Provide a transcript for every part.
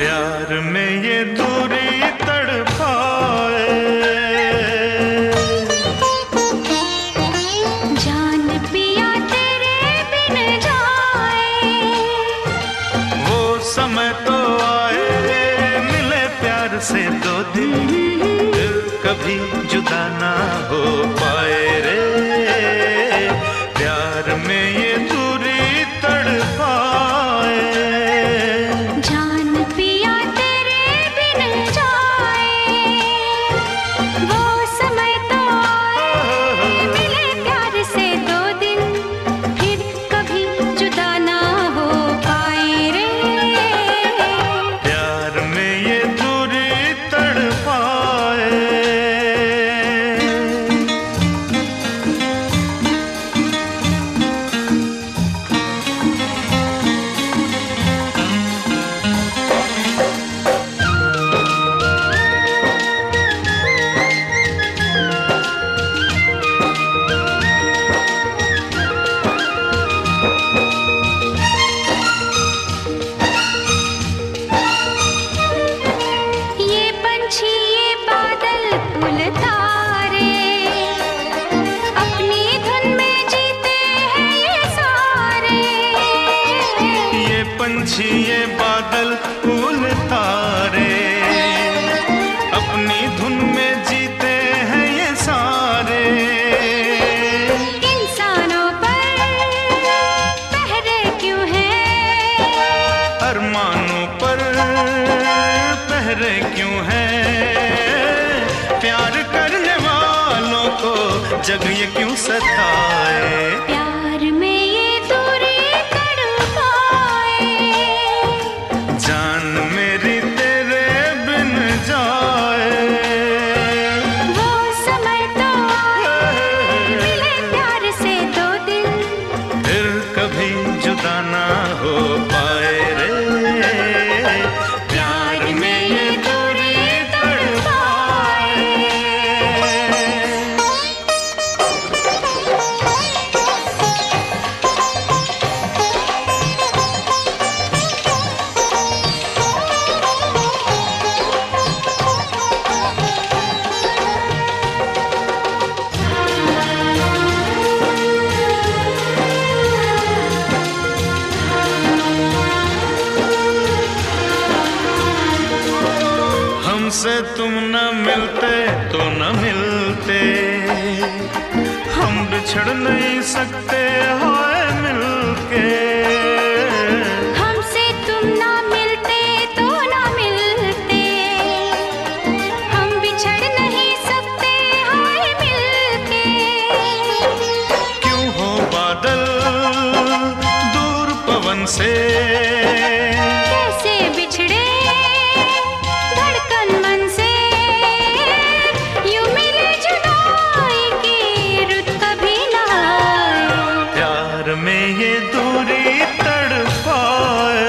प्यार में ये दूरी तड़पाए, जान पिया तेरे बिन जाए। वो समय तो आए मिले प्यार से दो दिन, फिर कभी जुदा ना हो पाए रे। प्यार में ये दूरी तड़पाए, पंछी ये बादल फूल तारे, अपनी धुन में जीते हैं ये सारे। इंसानों पर पहरे क्यों हैं, अरमानों पर पहरे क्यों हैं, प्यार करने वालों को जग ये क्यों सताए। प्यार में ये दूरी तड़पाए, जान मेरी तेरे बिन जाए। वो समय तो आए मिले प्यार से दो दिन, फिर कभी जुदा ना हो पाए रे। प्यार में ये दूरी तड़पाए। हमसे तुम न मिलते तो न मिलते, हम बिछड़ नहीं सकते हाय मिलके। हमसे तुम ना मिलते तो ना मिलते, हम बिछड़ नहीं सकते हाय मिलके। क्यों हो बादल दूर पवन से, कैसे बिछड़े धड़कन मन से, यूं मिले जुदाई की रुत कभी ना आए। प्यार में ये दूरी तड़पाए,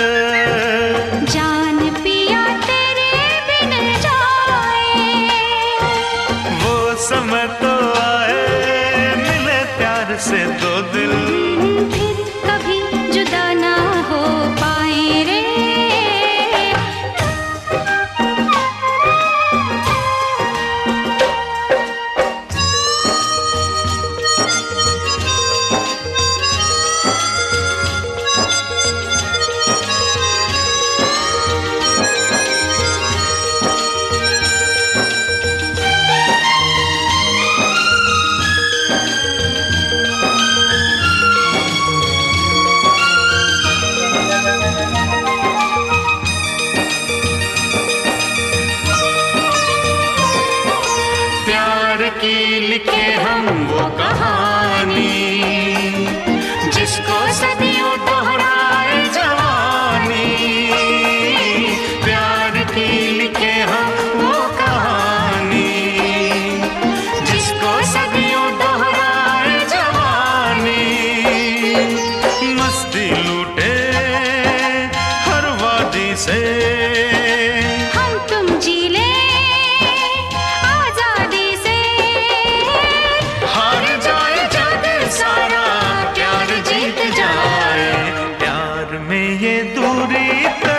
जान पिया तेरे बिन जाए। वो समय तो आए मिले प्यार से दो दिल, फिर कभी जुदा ना हो पाए रे। की लिखे हम वो कहानी, जिसको सदियों दोहराए जवानी। प्यार की लिखे हम वो कहानी, जिसको सदियों दोहराए जवानी। मस्ती लूटे हर वादी से, हम तुम जी ले ये दूरी